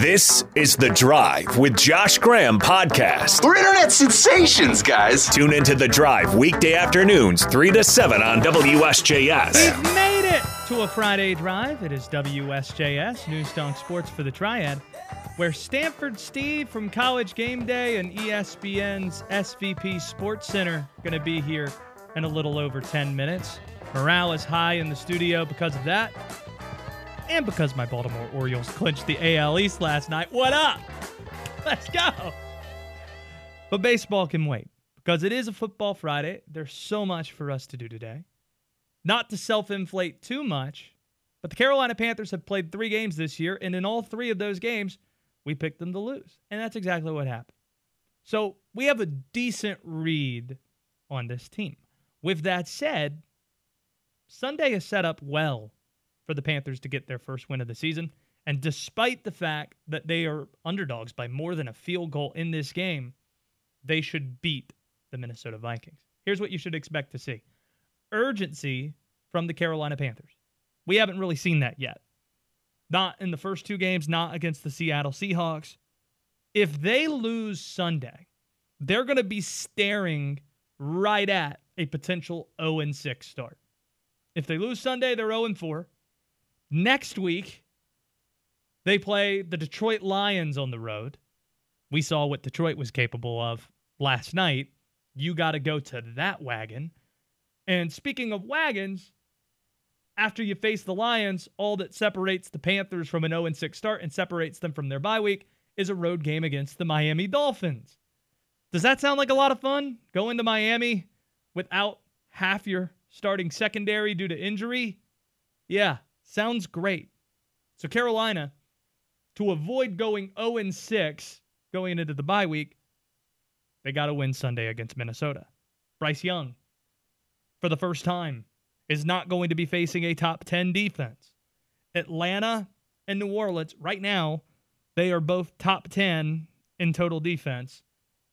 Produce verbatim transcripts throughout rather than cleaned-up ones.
This is The Drive with Josh Graham podcast. We're internet sensations, guys. Tune into The Drive weekday afternoons, three to seven on W S J S. We've made it to a Friday drive. It is W S J S, News Talk Sports for the Triad, where Stanford Steve from College Game Day and E S P N's S V P Sports Center going to be here in a little over ten minutes. Morale is high in the studio because of that. And because my Baltimore Orioles clinched the A L East last night. What up? Let's go. But baseball can wait because it is a football Friday. There's so much for us to do today. Not to self-inflate too much, but the Carolina Panthers have played three games this year, and in all three of those games, we picked them to lose. And that's exactly what happened. So we have a decent read on this team. With that said, Sunday is set up well for the Panthers to get their first win of the season. And despite the fact that they are underdogs by more than a field goal in this game, they should beat the Minnesota Vikings. Here's what you should expect to see. Urgency from the Carolina Panthers. We haven't really seen that yet. Not in the first two games, not against the Seattle Seahawks. If they lose Sunday, they're going to be staring right at a potential oh and six start. If they lose Sunday, they're oh and four. Next week, they play the Detroit Lions on the road. We saw what Detroit was capable of last night. You got to go to that wagon. And speaking of wagons, after you face the Lions, all that separates the Panthers from an oh and six start and separates them from their bye week is a road game against the Miami Dolphins. Does that sound like a lot of fun? Going to Miami without half your starting secondary due to injury? Yeah, sounds great. So Carolina, to avoid going oh and six going into the bye week, they got to win Sunday against Minnesota. Bryce Young, for the first time, is not going to be facing a top ten defense. Atlanta and New Orleans, right now, they are both top ten in total defense.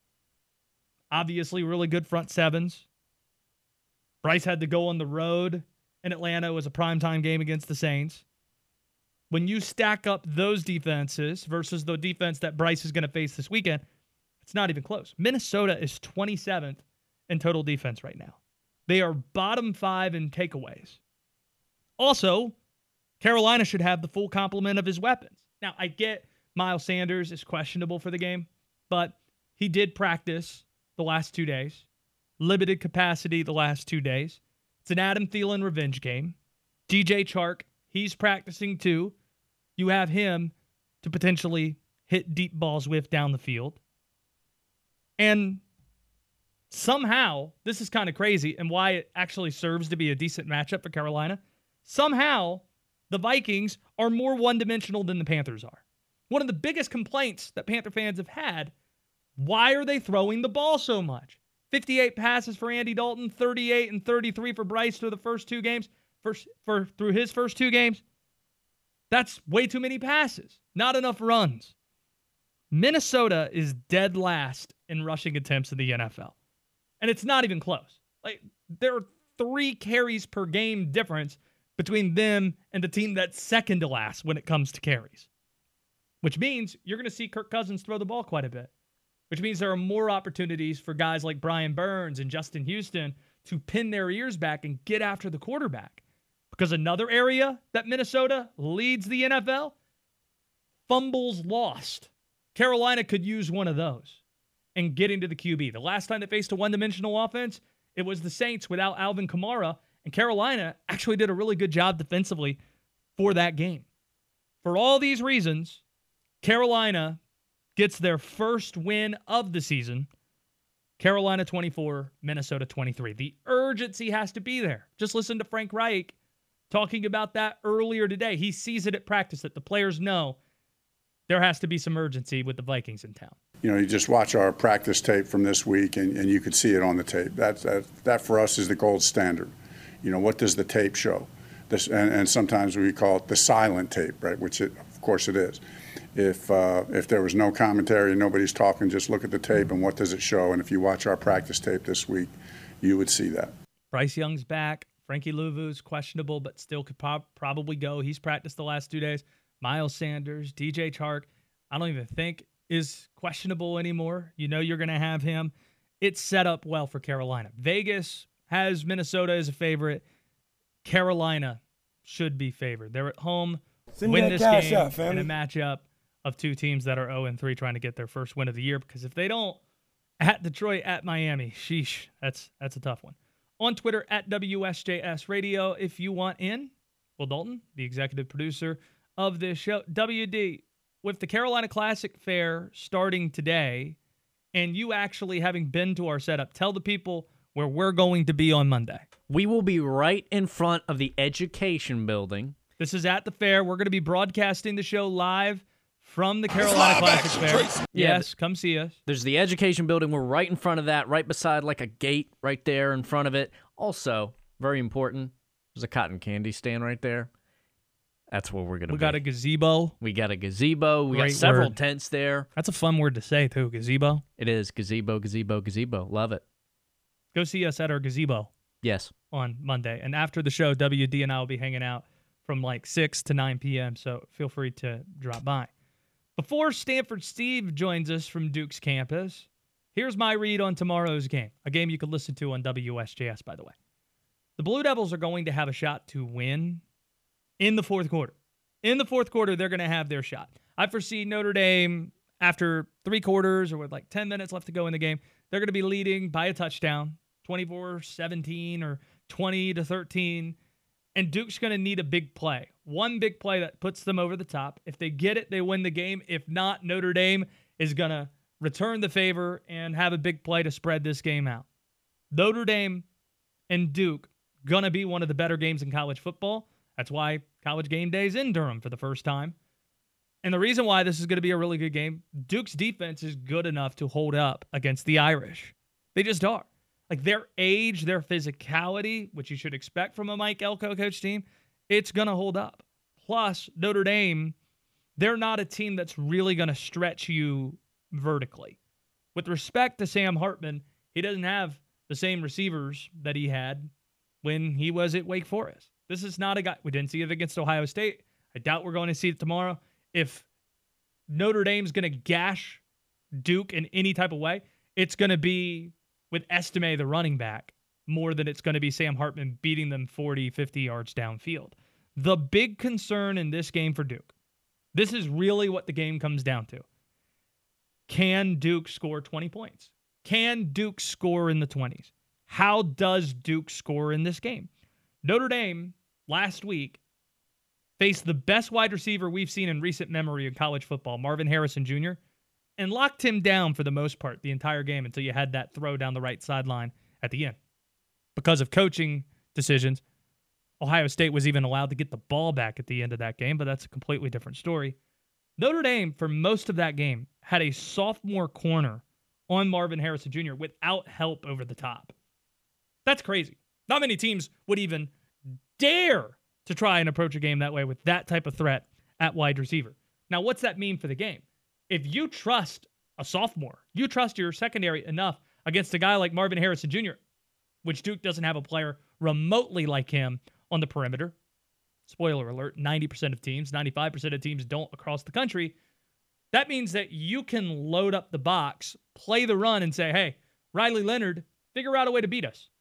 Obviously, really good front sevens. Bryce had to go on the road in Atlanta. It was a primetime game against the Saints. When you stack up those defenses versus the defense that Bryce is going to face this weekend, it's not even close. Minnesota is twenty-seventh in total defense right now. They are bottom five in takeaways. Also, Carolina should have the full complement of his weapons. Now, I get Miles Sanders is questionable for the game, but he did practice the last two days. Limited capacity the last two days. It's an Adam Thielen revenge game. D J Chark, he's practicing too. You have him to potentially hit deep balls with down the field. And somehow, this is kind of crazy and why it actually serves to be a decent matchup for Carolina. Somehow, the Vikings are more one-dimensional than the Panthers are. One of the biggest complaints that Panther fans have had, why are they throwing the ball so much? fifty-eight passes for Andy Dalton, thirty-eight and thirty-three for Bryce through the first two games, first, for through his first two games. That's way too many passes. Not enough runs. Minnesota is dead last in rushing attempts in the N F L. And it's not even close. Like, there are three carries per game difference between them and the team that's second to last when it comes to carries. Which means you're going to see Kirk Cousins throw the ball quite a bit. Which means there are more opportunities for guys like Brian Burns and Justin Houston to pin their ears back and get after the quarterback. Because another area that Minnesota leads the N F L, fumbles lost. Carolina could use one of those and get into the Q B. The last time they faced a one-dimensional offense, it was the Saints without Alvin Kamara, and Carolina actually did a really good job defensively for that game. For all these reasons, Carolina gets their first win of the season. Carolina twenty-four, Minnesota twenty-three. The urgency has to be there. Just listen to Frank Reich talking about that earlier today. He sees it at practice that the players know there has to be some urgency with the Vikings in town. You know, you just watch our practice tape from this week, and, and you could see it on the tape. That, that, that for us is the gold standard. You know, what does the tape show? This, and, and sometimes we call it the silent tape, right, which, it, of course, it is. If uh, if there was no commentary and nobody's talking, just look at the tape and what does it show. And if you watch our practice tape this week, you would see that. Bryce Young's back. Frankie Louvu's questionable, but still could po- probably go. He's practiced the last two days. Miles Sanders, D J Chark. I don't even think is questionable anymore. You know you're going to have him. It's set up well for Carolina. Vegas has Minnesota as a favorite. Carolina should be favored. They're at home. Send win that this cash game out, family. in a matchup of two teams that are oh and three trying to get their first win of the year, because if they don't, at Detroit, at Miami, sheesh, that's that's a tough one. On Twitter, at W S J S Radio, if you want in. Will Dalton, the executive producer of this show. W D, with the Carolina Classic Fair starting today, and you actually having been to our setup, tell the people where we're going to be on Monday. We will be right in front of the Education Building. This is at the fair. We're going to be broadcasting the show live from the Carolina Classic Fair. Yeah, Yes, come see us. There's the Education Building. We're right in front of that, right beside like a gate right there in front of it. Also, very important, there's a cotton candy stand right there. That's where we're going to We be. got a gazebo. We got a gazebo. We Great got several word. tents there. That's a fun word to say, too, gazebo. It is gazebo, gazebo, gazebo. Love it. Go see us at our gazebo Yes. on Monday. And after the show, W D and I will be hanging out from like six to nine p.m., so feel free to drop by. Before Stanford Steve joins us from Duke's campus, here's my read on tomorrow's game, a game you could listen to on W S J S, by the way. The Blue Devils are going to have a shot to win in the fourth quarter. In the fourth quarter, they're going to have their shot. I foresee Notre Dame, after three quarters or with like ten minutes left to go in the game, they're going to be leading by a touchdown, twenty-four seventeen or twenty to thirteen. And Duke's going to need a big play. One big play that puts them over the top. If they get it, they win the game. If not, Notre Dame is going to return the favor and have a big play to spread this game out. Notre Dame and Duke going to be one of the better games in college football. That's why College Game Day is in Durham for the first time. And the reason why this is going to be a really good game, Duke's defense is good enough to hold up against the Irish. They just are. Like their age, their physicality, which you should expect from a Mike Elko coach team, it's going to hold up. Plus, Notre Dame, they're not a team that's really going to stretch you vertically. With respect to Sam Hartman, he doesn't have the same receivers that he had when he was at Wake Forest. This is not a guy. We didn't see it against Ohio State. I doubt we're going to see it tomorrow. If Notre Dame's going to gash Duke in any type of way, it's going to be with Estime, the running back, more than it's going to be Sam Hartman beating them forty, fifty yards downfield. The big concern in this game for Duke, this is really what the game comes down to. Can Duke score twenty points? Can Duke score in the twenties? How does Duke score in this game? Notre Dame, last week, faced the best wide receiver we've seen in recent memory in college football, Marvin Harrison Junior, and locked him down for the most part the entire game until you had that throw down the right sideline at the end. Because of coaching decisions, Ohio State was even allowed to get the ball back at the end of that game, but that's a completely different story. Notre Dame, for most of that game, had a sophomore corner on Marvin Harrison Junior without help over the top. That's crazy. Not many teams would even dare to try and approach a game that way with that type of threat at wide receiver. Now, what's that mean for the game? If you trust a sophomore, you trust your secondary enough against a guy like Marvin Harrison Junior, which Duke doesn't have a player remotely like him on the perimeter. Spoiler alert, ninety percent of teams, ninety-five percent of teams don't across the country. That means that you can load up the box, play the run, and say, hey, Riley Leonard, figure out a way to beat us.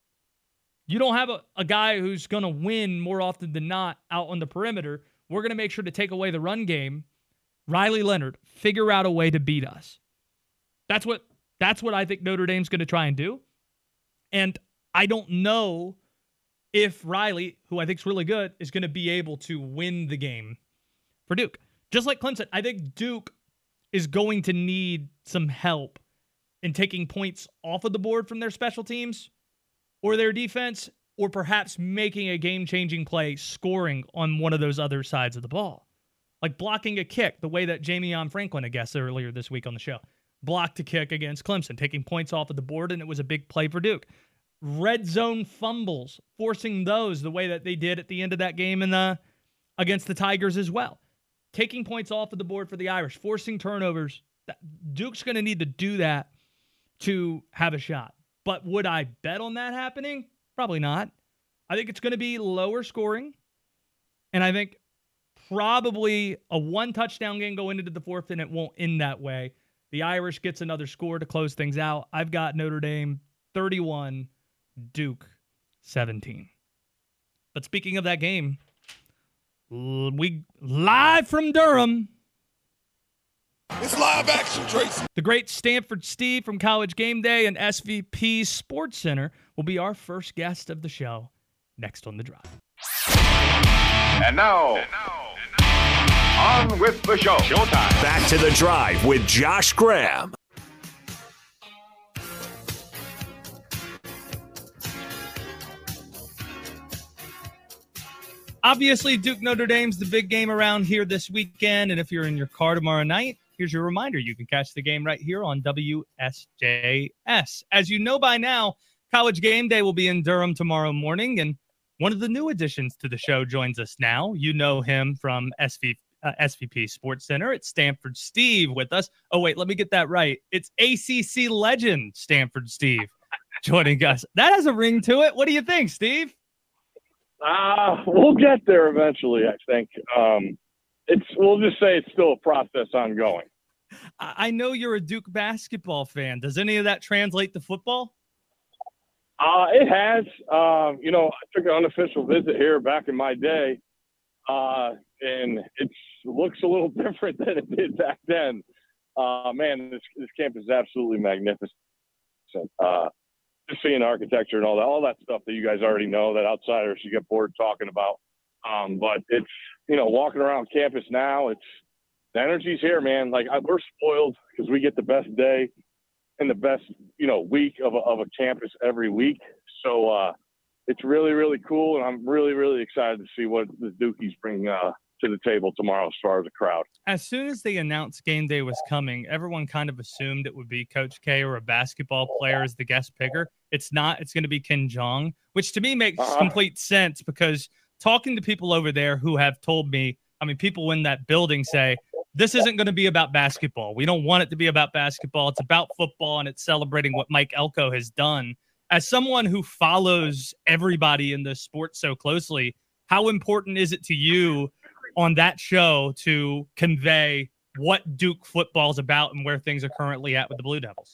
You don't have a, a guy who's going to win more often than not out on the perimeter. We're going to make sure to take away the run game. Riley Leonard, figure out a way to beat us. That's what that's what I think Notre Dame's going to try and do. And I don't know if Riley, who I think is really good, is going to be able to win the game for Duke. Just like Clemson, I think Duke is going to need some help in taking points off of the board from their special teams or their defense, or perhaps making a game-changing play, scoring on one of those other sides of the ball. Like blocking a kick, the way that Jamion Franklin, I guess, earlier this week on the show, blocked a kick against Clemson, taking points off of the board, and it was a big play for Duke. Red zone fumbles, forcing those the way that they did at the end of that game in the, against the Tigers as well. Taking points off of the board for the Irish, forcing turnovers. Duke's going to need to do that to have a shot. But would I bet on that happening? Probably not. I think it's going to be lower scoring. And I think probably a one touchdown game going into the fourth, and it won't end that way. The Irish gets another score to close things out. I've got Notre Dame thirty-one, Duke seventeen. But speaking of that game, we live from Durham. It's live action, Tracy. The great Stanford Steve from College Game Day and S V P Sports Center will be our first guest of the show next on The Drive. And now, and now, on with the show. Showtime. Back to The Drive with Josh Graham. Obviously, Duke Notre Dame's the big game around here this weekend, and if you're in your car tomorrow night, here's your reminder. You can catch the game right here on W S J S. As you know by now, College Game Day will be in Durham tomorrow morning, and one of the new additions to the show joins us now. You know him from S V, uh, S V P Sports Center. It's Stanford Steve with us. Oh, wait, let me get that right. It's A C C legend Stanford Steve joining us. That has a ring to it. What do you think, Steve? Uh, we'll get there eventually, I think. Um, it's we'll just say it's still a process ongoing. I know you're a Duke basketball fan. Does any of that translate to football? Uh, it has. Um, you know, I took an unofficial visit here back in my day, uh, and it looks a little different than it did back then. Uh, man, this, this campus is absolutely magnificent. Uh, just seeing architecture and all that, all that stuff that you guys already know that outsiders should get bored talking about. Um, but it's, you know, walking around campus now, it's, the energy's here, man. Like I, we're spoiled because we get the best day and the best, you know, week of a, of a campus every week. So uh, it's really, really cool. And I'm really, really excited to see what the Dukies bring uh, to the table tomorrow as far as the crowd. As soon as they announced game day was coming, everyone kind of assumed it would be Coach K or a basketball player as the guest picker. It's not. It's going to be Ken Jeong, which to me makes uh-huh. complete sense because talking to people over there who have told me, I mean, people in that building say, this isn't going to be about basketball. We don't want it to be about basketball. It's about football, and it's celebrating what Mike Elko has done. As someone who follows everybody in the sport so closely, how important is it to you on that show to convey what Duke football is about and where things are currently at with the Blue Devils?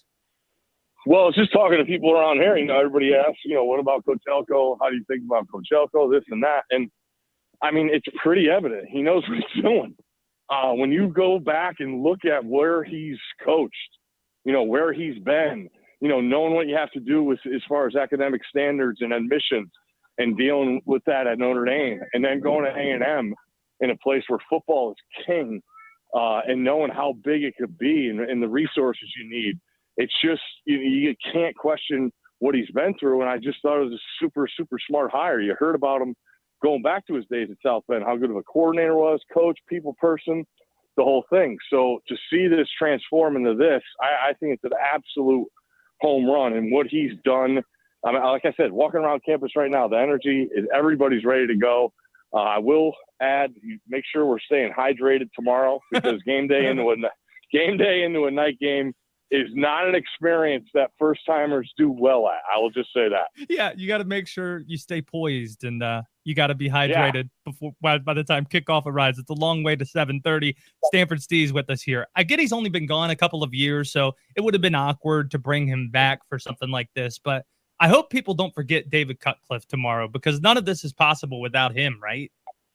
Well, it's just talking to people around here. You know, everybody asks, you know, what about Coach Elko? How do you think about Coach Elko? This and that. And, I mean, it's pretty evident. He knows what he's doing. Uh, when you go back and look at where he's coached, you know, where he's been, you know, knowing what you have to do with as far as academic standards and admissions and dealing with that at Notre Dame, and then going to A and M in a place where football is king, uh, and knowing how big it could be and, and the resources you need. It's just, you, you can't question what he's been through. And I just thought it was a super, super smart hire. You heard about him going back to his days at South Bend, how good of a coordinator was, coach, people person, the whole thing. So to see this transform into this, I, I think it's an absolute home run. And what he's done, I mean, like I said, walking around campus right now, the energy is everybody's ready to go. Uh, I will add, make sure we're staying hydrated tomorrow because game day into a game day into a night game is not an experience that first timers do well at. I will just say that. Yeah, you got to make sure you stay poised and uh, you got to be hydrated yeah. before by, by the time kickoff arrives. It's a long way to seven thirty. Stanford Steve's with us here. I get he's only been gone a couple of years, so it would have been awkward to bring him back for something like this. But I hope people don't forget David Cutcliffe tomorrow because none of this is possible without him, right?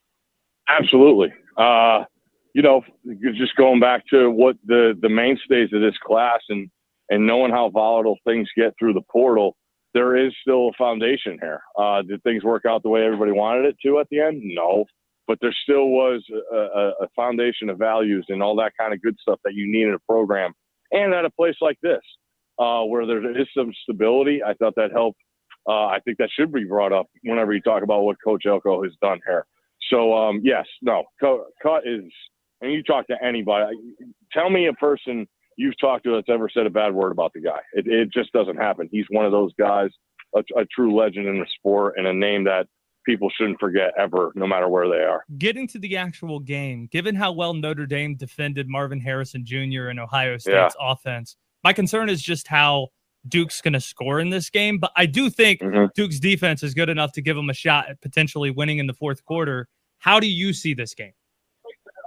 Absolutely. Uh, you know, just going back to what the, the mainstays of this class and, and knowing how volatile things get through the portal, there is still a foundation here. Uh, did things work out the way everybody wanted it to at the end? No. But there still was a, a, a foundation of values and all that kind of good stuff that you need in a program. And at a place like this, uh, where there is some stability, I thought that helped. Uh, I think that should be brought up whenever you talk about what Coach Elko has done here. So, um, yes, no, Cut is – and you talk to anybody, tell me a person you've talked to that's ever said a bad word about the guy. It, it just doesn't happen. He's one of those guys, a, a true legend in the sport and a name that people shouldn't forget ever, no matter where they are. Getting to the actual game, given how well Notre Dame defended Marvin Harrison Junior in Ohio State's yeah. offense, my concern is just how Duke's going to score in this game. But I do think mm-hmm. Duke's defense is good enough to give them a shot at potentially winning in the fourth quarter. How do you see this game?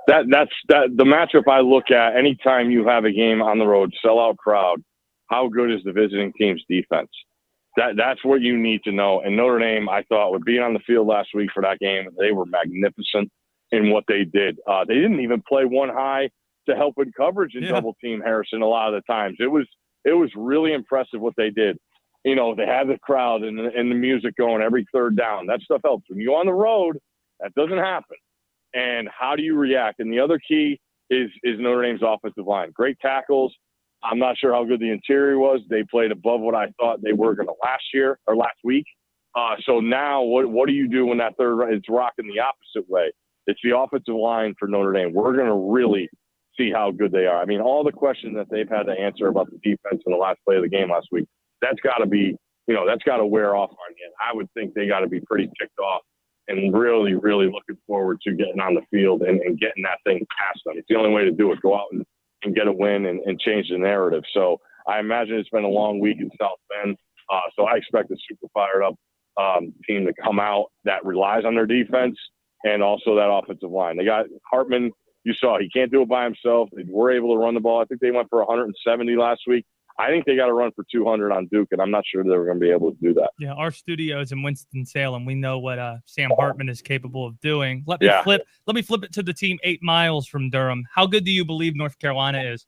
that that's that the matchup I look at anytime you have a game on the road, sellout crowd. How good is the visiting team's defense? That that's what you need to know. And Notre Dame, I thought, with being on the field last week for that game, they were magnificent in what they did. Uh, they didn't even play one high to help in coverage and yeah. double team Harrison a lot of the times. It was it was really impressive what they did. You know, they had the crowd and the, and the music going every third down. That stuff helps. When you're on the road, that doesn't happen. And how do you react? And the other key is is Notre Dame's offensive line. Great tackles. I'm not sure how good the interior was. They played above what I thought they were going to last year or last week. Uh, so now what what do you do when that third – it's rocking the opposite way? It's the offensive line for Notre Dame. We're going to really see how good they are. I mean, all the questions that they've had to answer about the defense in the last play of the game last week, that's got to be – you know, that's got to wear off on you. I would think they got to be pretty ticked off and really, really looking forward to getting on the field and, and getting that thing past them. It's the only way to do it. Go out and, and get a win and, and change the narrative. So I imagine it's been a long week in South Bend. Uh, so I expect a super fired up um, team to come out that relies on their defense and also that offensive line. They got Hartman. You saw he can't do it by himself. They were able to run the ball. I think they went for one hundred seventy last week. I think they got to run for two hundred on Duke, and I'm not sure they were going to be able to do that. Yeah, our studio is in Winston-Salem. We know what uh, Sam Hartman is capable of doing. Let me yeah. flip. Let me flip it to the team eight miles from Durham. How good do you believe North Carolina is?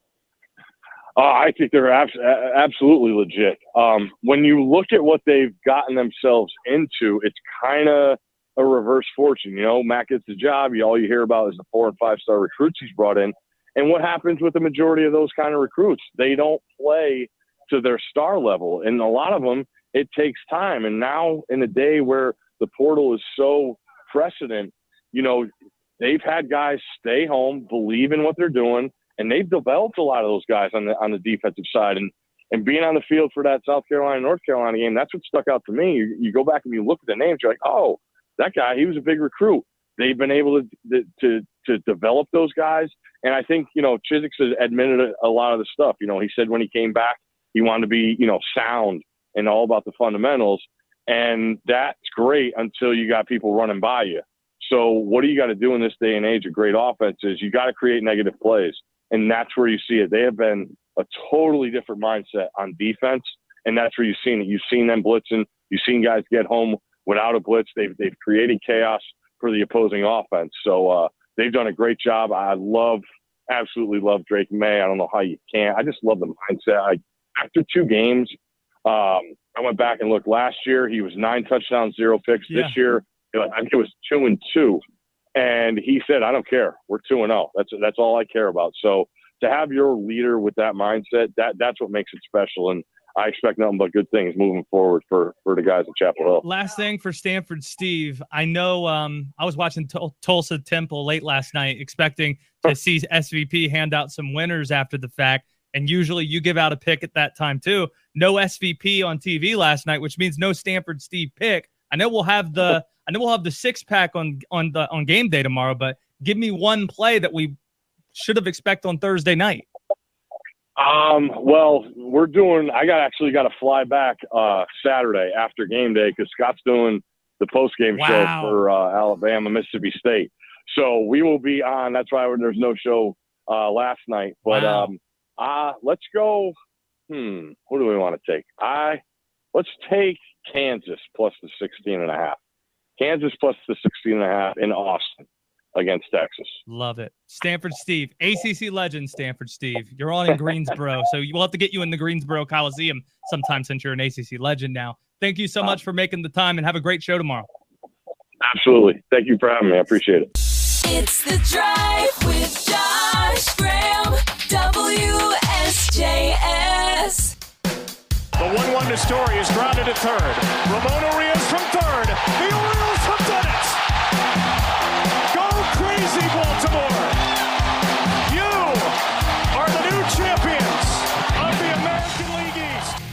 Uh, I think they're abs- absolutely legit. Um, when you look at what they've gotten themselves into, it's kind of a reverse fortune. You know, Matt gets the job. You, all you hear about is the four and five star recruits he's brought in. And what happens with the majority of those kind of recruits? They don't play to their star level. And a lot of them, it takes time. And now in a day where the portal is so precedent, you know, they've had guys stay home, believe in what they're doing, and they've developed a lot of those guys on the on the defensive side. And and being on the field for that South Carolina, North Carolina game, that's what stuck out to me. You, you go back and you look at the names, you're like, oh, that guy, he was a big recruit. They've been able to to to develop those guys. And I think, you know, Chiswick has admitted a, a lot of the stuff. You know, he said when he came back, he wanted to be, you know, sound and all about the fundamentals. And that's great until you got people running by you. So what do you got to do in this day and age of great offenses? You got to create negative plays. And that's where you see it. They have been a totally different mindset on defense. And that's where you've seen it. You've seen them blitzing. You've seen guys get home without a blitz. They've, they've created chaos for the opposing offense. So, uh, they've done a great job. I love, absolutely love Drake May. I don't know how you can. I just love the mindset. I, after two games, um, I went back and looked last year. He was nine touchdowns, zero picks. Yeah. This year, I think it was two and two. And he said, I don't care. We're two and zero. That's that's all I care about. So to have your leader with that mindset, that that's what makes it special. And I expect nothing but good things moving forward for, for the guys at Chapel Hill. Last thing for Stanford Steve. I know um, I was watching Tul- Tulsa Temple late last night, expecting to see S V P hand out some winners after the fact. And usually you give out a pick at that time too. No S V P on T V last night, which means no Stanford Steve pick. I know we'll have the I know we'll have the six pack on on the on game day tomorrow, but give me one play that we should have expected on Thursday night. Um, well, we're doing, I got actually got to fly back, uh, Saturday after game day because Scott's doing the post game wow. show for, uh, Alabama, Mississippi State. So we will be on, that's why there's no show, uh, last night, but, wow. um, uh, let's go. Hmm. What do we want to take? I, let's take Kansas plus the sixteen and a half. Kansas plus the sixteen and a half in Austin against Texas. Love it. Stanford Steve, A C C legend Stanford Steve. You're on in Greensboro, so we'll have to get you in the Greensboro Coliseum sometime since you're an A C C legend now. Thank you so much for making the time, and have a great show tomorrow. Absolutely. Thank you for having me. I appreciate it. It's The Drive with Josh Graham, W S J S. The one one to Story is grounded at third. Ramon Urias from third. The Orioles have done it. Crazy Baltimore. You are the new champions of the American League East.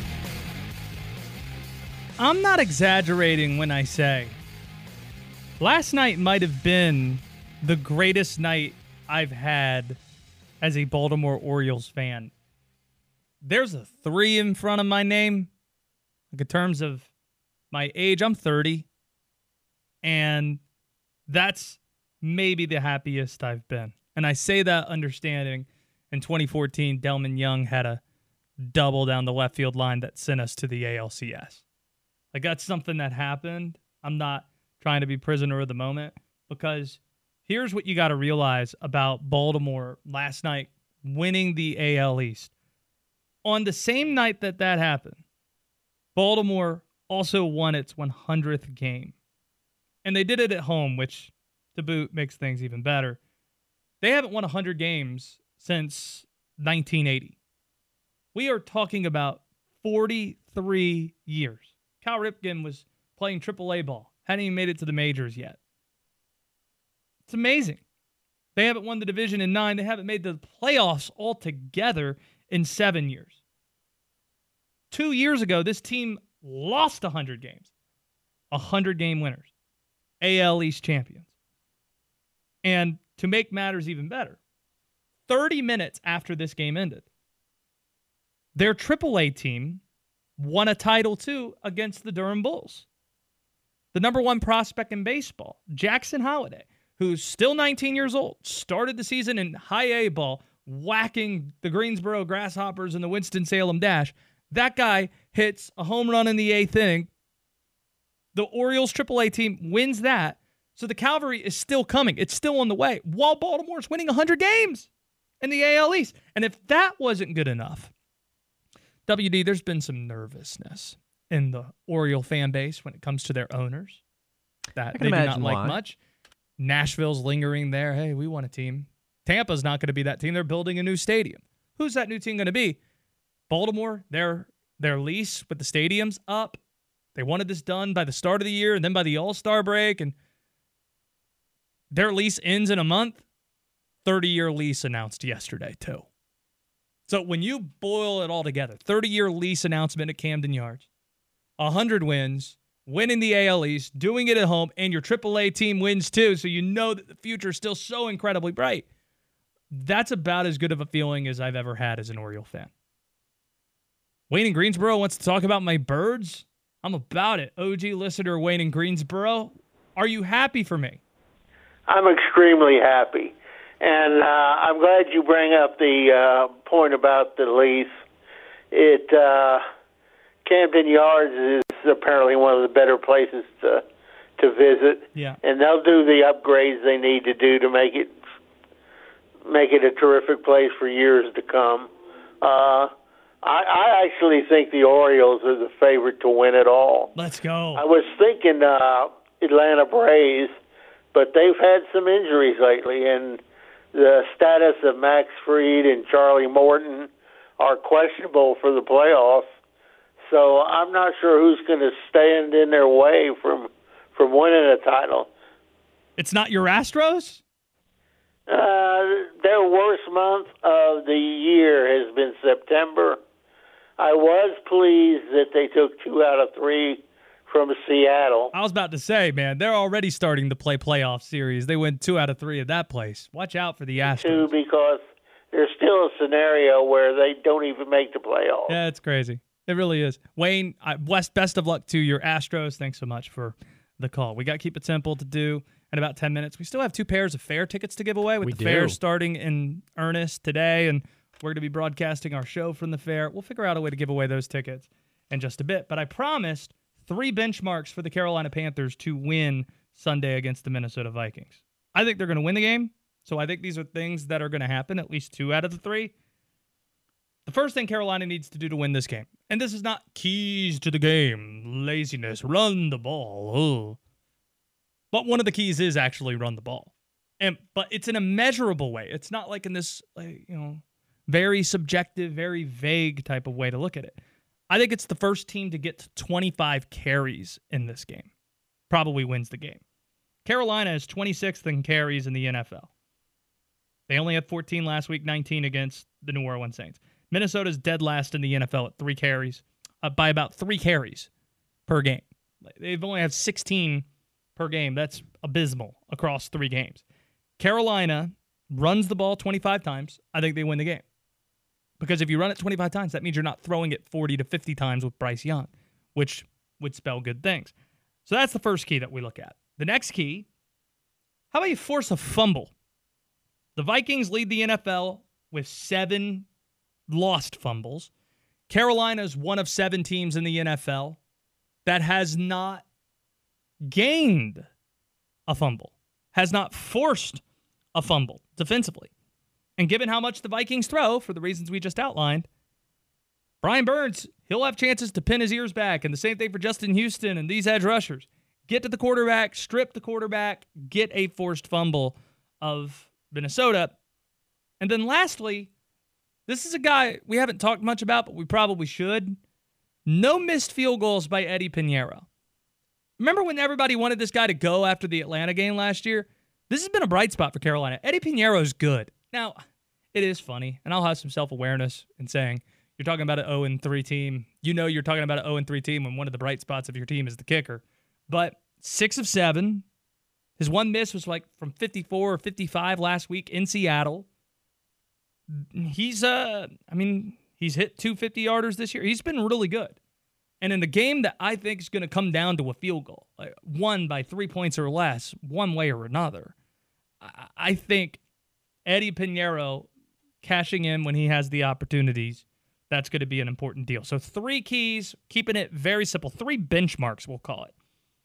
I'm not exaggerating when I say last night might have been the greatest night I've had as a Baltimore Orioles fan. There's a three in front of my name. Like in terms of my age, I'm thirty. And that's maybe the happiest I've been. And I say that understanding in twenty fourteen, Delman Young had a double down the left field line that sent us to the A L C S. Like, that's something that happened. I'm not trying to be prisoner of the moment, because here's what you got to realize about Baltimore last night winning the A L East. On the same night that that happened, Baltimore also won its one hundredth game. And they did it at home, which, to boot, makes things even better. They haven't won one hundred games since nineteen eighty. We are talking about forty-three years. Cal Ripken was playing triple A ball. Hadn't even made it to the majors yet. It's amazing. They haven't won the division in nine. They haven't made the playoffs altogether in seven years. Two years ago, this team lost one hundred games. one hundred game winners. A L East champions. And to make matters even better, thirty minutes after this game ended, their triple A team won a title too against the Durham Bulls. The number one prospect in baseball, Jackson Holliday, who's still nineteen years old, started the season in high A ball, whacking the Greensboro Grasshoppers in the Winston-Salem Dash. That guy hits a home run in the eighth inning. The Orioles triple A team wins that. So the cavalry is still coming. It's still on the way, while Baltimore's winning one hundred games in the A L East. And if that wasn't good enough, W D, there's been some nervousness in the Oriole fan base when it comes to their owners that they do not like why. much. Nashville's lingering there. Hey, we want a team. Tampa's not going to be that team. They're building a new stadium. Who's that new team going to be? Baltimore, their their lease with the stadium's up. They wanted this done by the start of the year and then by the All-Star break, and their lease ends in a month. thirty-year lease announced yesterday, too. So when you boil it all together, thirty-year lease announcement at Camden Yards, one hundred wins, winning the A L East, doing it at home, and your triple A team wins too, so you know that the future is still so incredibly bright. That's about as good of a feeling as I've ever had as an Oriole fan. Wayne in Greensboro wants to talk about my birds. I'm about it. O G listener Wayne in Greensboro, are you happy for me? I'm extremely happy. And uh, I'm glad you bring up the uh, point about the lease. It uh, Camden Yards is apparently one of the better places to to visit. Yeah. And they'll do the upgrades they need to do to make it make it a terrific place for years to come. Uh, I, I actually think the Orioles are the favorite to win it all. Let's go. I was thinking uh, Atlanta Braves, but they've had some injuries lately, and the status of Max Fried and Charlie Morton are questionable for the playoffs. So I'm not sure who's going to stand in their way from from winning a title. It's not your Astros? Uh, their worst month of the year has been September. I was pleased that they took two out of three from Seattle. I was about to say, man, they're already starting to play playoff series. They win two out of three of that place. Watch out for the Astros. Two, because there's still a scenario where they don't even make the playoffs. Yeah, it's crazy. It really is. Wayne, I, best, best of luck to your Astros. Thanks so much for the call. We got to keep it simple to do in about ten minutes. We still have two pairs of fair tickets to give away with We the do. fair starting in earnest today, and we're going to be broadcasting our show from the fair. We'll figure out a way to give away those tickets in just a bit. But I promised three benchmarks for the Carolina Panthers to win Sunday against the Minnesota Vikings. I think they're going to win the game, so I think these are things that are going to happen, at least two out of the three. The first thing Carolina needs to do to win this game, and this is not keys to the game, laziness, run the ball, oh. But one of the keys is actually run the ball. And but it's in a measurable way. It's not like in this, like, you know, very subjective, very vague type of way to look at it. I think it's the first team to get to twenty-five carries in this game. Probably wins the game. Carolina is twenty-sixth in carries in the N F L. They only had fourteen last week, nineteen against the New Orleans Saints. Minnesota's dead last in the N F L at three carries, uh, by about three carries per game. They've only had sixteen per game. That's abysmal across three games. Carolina runs the ball twenty-five times. I think they win the game. Because if you run it twenty-five times, that means you're not throwing it forty to fifty times with Bryce Young, which would spell good things. So that's the first key that we look at. The next key How about you force a fumble? The Vikings lead the N F L with seven lost fumbles. Carolina is one of seven teams in the N F L that has not gained a fumble, has not forced a fumble defensively. And given how much the Vikings throw, for the reasons we just outlined, Brian Burns, he'll have chances to pin his ears back. And the same thing for Justin Houston and these edge rushers. Get to the quarterback, strip the quarterback, get a forced fumble of Minnesota. And then lastly, this is a guy we haven't talked much about, but we probably should. No missed field goals by Eddie Piñeiro. Remember when everybody wanted this guy to go after the Atlanta game last year? This has been a bright spot for Carolina. Eddie Piñeiro is good. Now, it is funny, and I'll have some self-awareness in saying, you're talking about an oh and three team. You know you're talking about an oh and three team when one of the bright spots of your team is the kicker. But six of seven. His one miss was like from fifty-four or fifty-five last week in Seattle. He's, uh, I mean, he's hit two fifty-yarders this year. He's been really good. And in the game that I think is going to come down to a field goal, like won by three points or less, one way or another, I, I think Eddie Piñeiro cashing in when he has the opportunities, that's going to be an important deal. So three keys, keeping it very simple. Three benchmarks, we'll call it.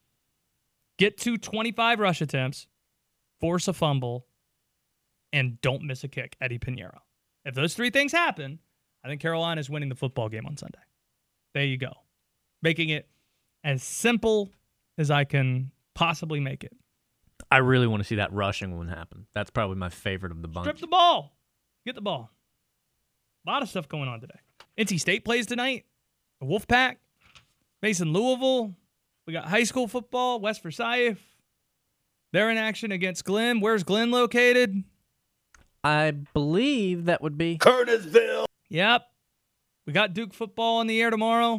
Get to twenty-five rush attempts, force a fumble, and don't miss a kick, Eddie Piñeiro. If those three things happen, I think Carolina is winning the football game on Sunday. There you go. Making it as simple as I can possibly make it. I really want to see that rushing one happen. That's probably my favorite of the bunch. Strip the ball. Get the ball. A lot of stuff going on today. N C State plays tonight. The Wolfpack. Mason Louisville. We got high school football. West Forsyth. They're in action against Glenn. Where's Glenn located? I believe that would be Curtisville. Yep. We got Duke football in the air tomorrow.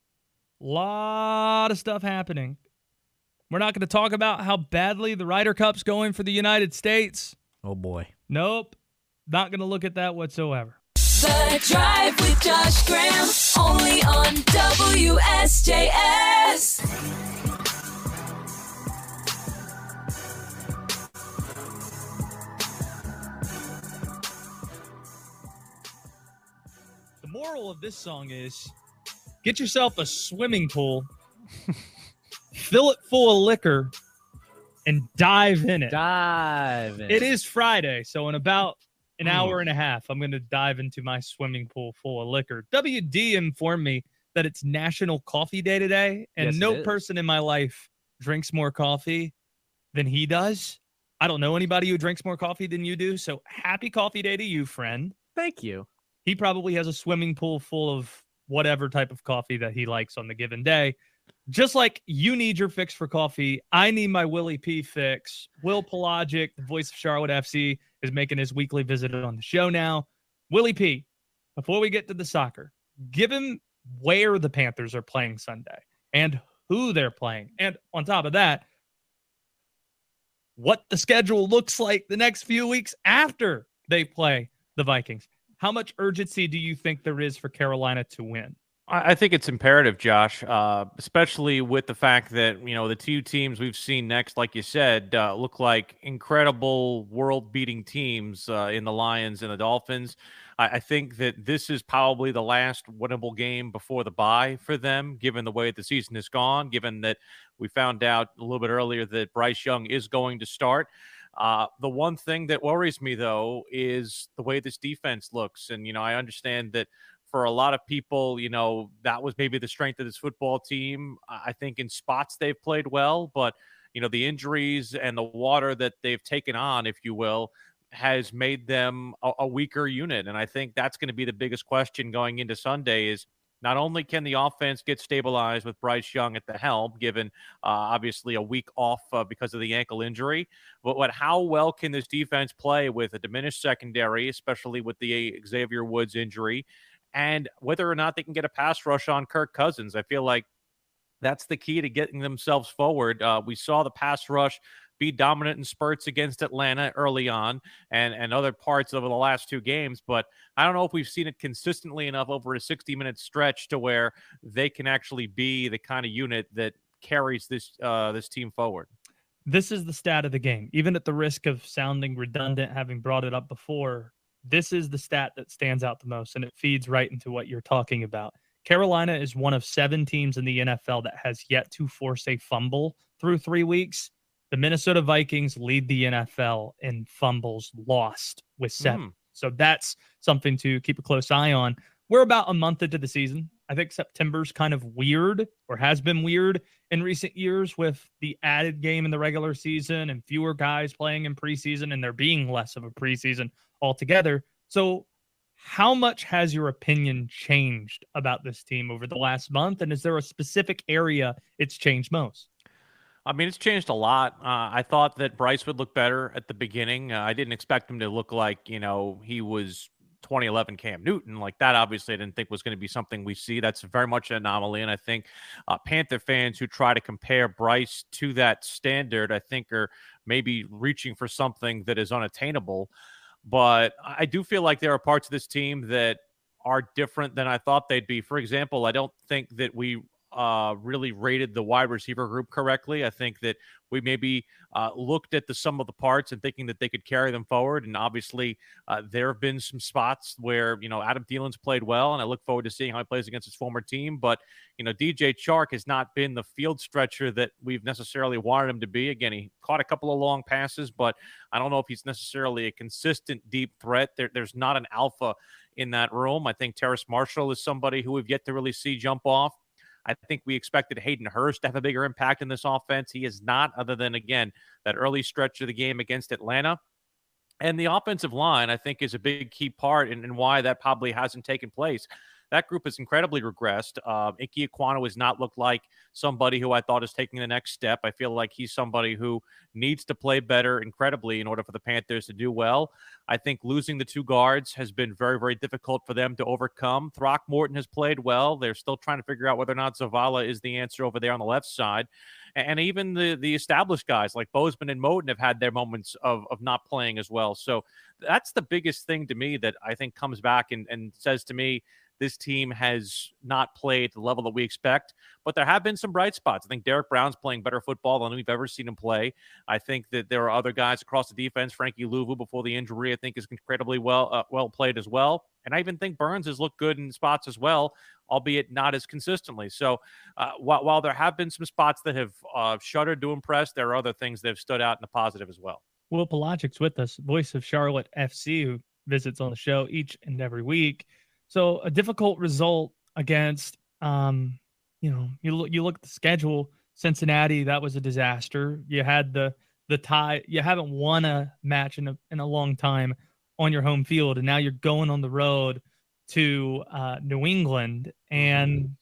Lot of stuff happening. We're not going to talk about how badly the Ryder Cup's going for the United States. Oh, boy. Nope. Not going to look at that whatsoever. The Drive with Josh Graham, only on W S J S. The moral of this song is get yourself a swimming pool, fill it full of liquor, and dive in it. Dive in. It is Friday, so in about an hour and a half, I'm going to dive into my swimming pool full of liquor. W D informed me that it's National Coffee Day today, and Yes, no it is. person in my life drinks more coffee than he does. I don't know anybody who drinks more coffee than you do, so happy coffee day to you, friend. Thank you. He probably has a swimming pool full of whatever type of coffee that he likes on the given day. Just like you need your fix for coffee, I need my Willie P fix. Will Pelagic, the voice of Charlotte F C, is making his weekly visit on the show now. Willie P, before we get to the soccer, give him where the Panthers are playing Sunday and who they're playing. And on top of that, what the schedule looks like the next few weeks after they play the Vikings. How much urgency do you think there is for Carolina to win? I I think it's imperative, Josh, uh, especially with the fact that, you know, the two teams we've seen next, like you said, uh, look like incredible world-beating teams uh, in the Lions and the Dolphins. I, I think that this is probably the last winnable game before the bye for them, given the way the season has gone, given that we found out a little bit earlier that Bryce Young is going to start. Uh, the one thing that worries me, though, is the way this defense looks. And, you know, I understand that for a lot of people, you know, that was maybe the strength of this football team. I think in spots they've played well, but, you know, the injuries and the water that they've taken on, if you will, has made them a, a weaker unit. And I think that's going to be the biggest question going into Sunday is not only can the offense get stabilized with Bryce Young at the helm, given uh, obviously a week off uh, because of the ankle injury, but what, how well can this defense play with a diminished secondary, especially with the Xavier Woods injury, and whether or not they can get a pass rush on Kirk Cousins. I feel like that's the key to getting themselves forward. Uh, we saw the pass rush be dominant in spurts against Atlanta early on and, and other parts over the last two games, but I don't know if we've seen it consistently enough over a sixty-minute stretch to where they can actually be the kind of unit that carries this uh, this team forward. this is the stat of the game. Even at the risk of sounding redundant, having brought it up before, this is the stat that stands out the most, and it feeds right into what you're talking about. Carolina is one of seven teams in the N F L that has yet to force a fumble through three weeks. The Minnesota Vikings lead the N F L in fumbles lost with seven. Mm. So that's something to keep a close eye on. We're about a month into the season. I think September's kind of weird, or has been weird in recent years, with the added game in the regular season and fewer guys playing in preseason, and there being less of a preseason altogether. So how much has your opinion changed about this team over the last month? And is there a specific area it's changed most? I mean, it's changed a lot. Uh, I thought that Bryce would look better at the beginning. Uh, I didn't expect him to look like, you know, he was twenty eleven Cam Newton. Like that, obviously, I didn't think was going to be something we see. That's very much an anomaly. And I think uh, Panther fans who try to compare Bryce to that standard, I think are maybe reaching for something that is unattainable. But I do feel like there are parts of this team that are different than I thought they'd be. For example, I don't think that we uh, really rated the wide receiver group correctly. I think that we maybe uh, looked at the sum of the parts and thinking that they could carry them forward. And obviously, uh, there have been some spots where, you know, Adam Thielen's played well, and I look forward to seeing how he plays against his former team. But, you know, D J Chark has not been the field stretcher that we've necessarily wanted him to be. Again, he caught a couple of long passes, but I don't know if he's necessarily a consistent deep threat. There, there's not an alpha in that room. I think Terrace Marshall is somebody who we've yet to really see jump off. I think we expected Hayden Hurst to have a bigger impact in this offense. He is not, other than, again, that early stretch of the game against Atlanta. And the offensive line, I think, is a big key part in, in why that probably hasn't taken place. That group has incredibly regressed. Uh, Ike Ekwonu has not looked like somebody who I thought is taking the next step. I feel like he's somebody who needs to play better incredibly in order for the Panthers to do well. I think losing the two guards has been very, very difficult for them to overcome. Throckmorton has played well. They're still trying to figure out whether or not Zavala is the answer over there on the left side. And even the the established guys like Bozeman and Moden have had their moments of, of not playing as well. So that's the biggest thing to me that I think comes back and, and says to me, this team has not played at the level that we expect, but there have been some bright spots. I think Derek Brown's playing better football than we've ever seen him play. I think that there are other guys across the defense. Frankie Louvu, before the injury, I think is incredibly well uh, well played as well. And I even think Burns has looked good in spots as well, albeit not as consistently. So uh, while, while there have been some spots that have uh, shuddered to impress, there are other things that have stood out in the positive as well. Will Pelagic's with us, voice of Charlotte F C, who visits on the show each and every week. So a difficult result against, um, you know, you look you look at the schedule. Cincinnati, that was a disaster. You had the the tie. You haven't won a match in a in a long time on your home field, and now you're going on the road to uh, New England, and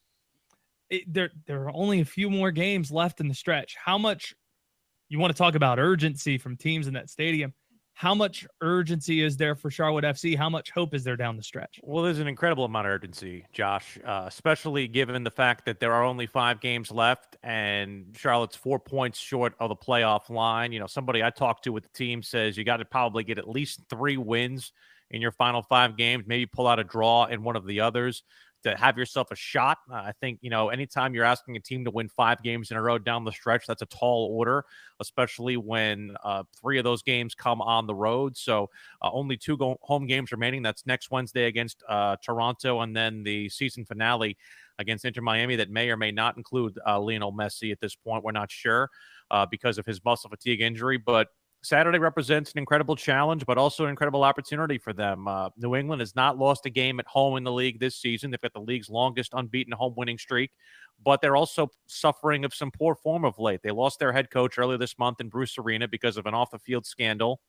it, there there are only a few more games left in the stretch. How much you want to talk about urgency from teams in that stadium? How much urgency is there for Charlotte F C? How much hope is there down the stretch? Well, there's an incredible amount of urgency, Josh, uh, especially given the fact that there are only five games left and Charlotte's four points short of the playoff line. You know, somebody I talked to with the team says you got to probably get at least three wins in your final five games, maybe pull out a draw in one of the others to have yourself a shot. Uh, I think, you know, anytime you're asking a team to win five games in a row down the stretch, that's a tall order, especially when uh, three of those games come on the road. So uh, only two go- home games remaining. That's next Wednesday against uh, Toronto, and then the season finale against Inter Miami that may or may not include uh, Lionel Messi at this point. We're not sure uh, because of his muscle fatigue injury, but Saturday represents an incredible challenge, but also an incredible opportunity for them. Uh, New England has not lost a game at home in the league this season. They've got the league's longest unbeaten home winning streak, but they're also suffering of some poor form of late. They lost their head coach earlier this month in Bruce Arena because of an off-the-field scandal.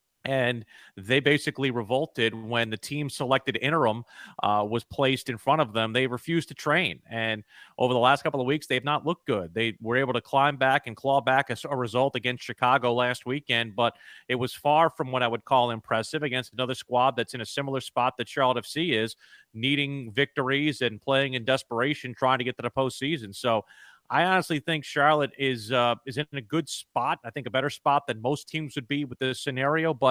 And they basically revolted when the team selected interim uh, was placed in front of them. They refused to train. And over the last couple of weeks, they've not looked good. They were able to climb back and claw back a, a result against Chicago last weekend, but it was far from what I would call impressive against another squad that's in a similar spot that Charlotte F C is, needing victories and playing in desperation, trying to get to the postseason. So I honestly think Charlotte is uh, is in a good spot. I think a better spot than most teams would be with this scenario. But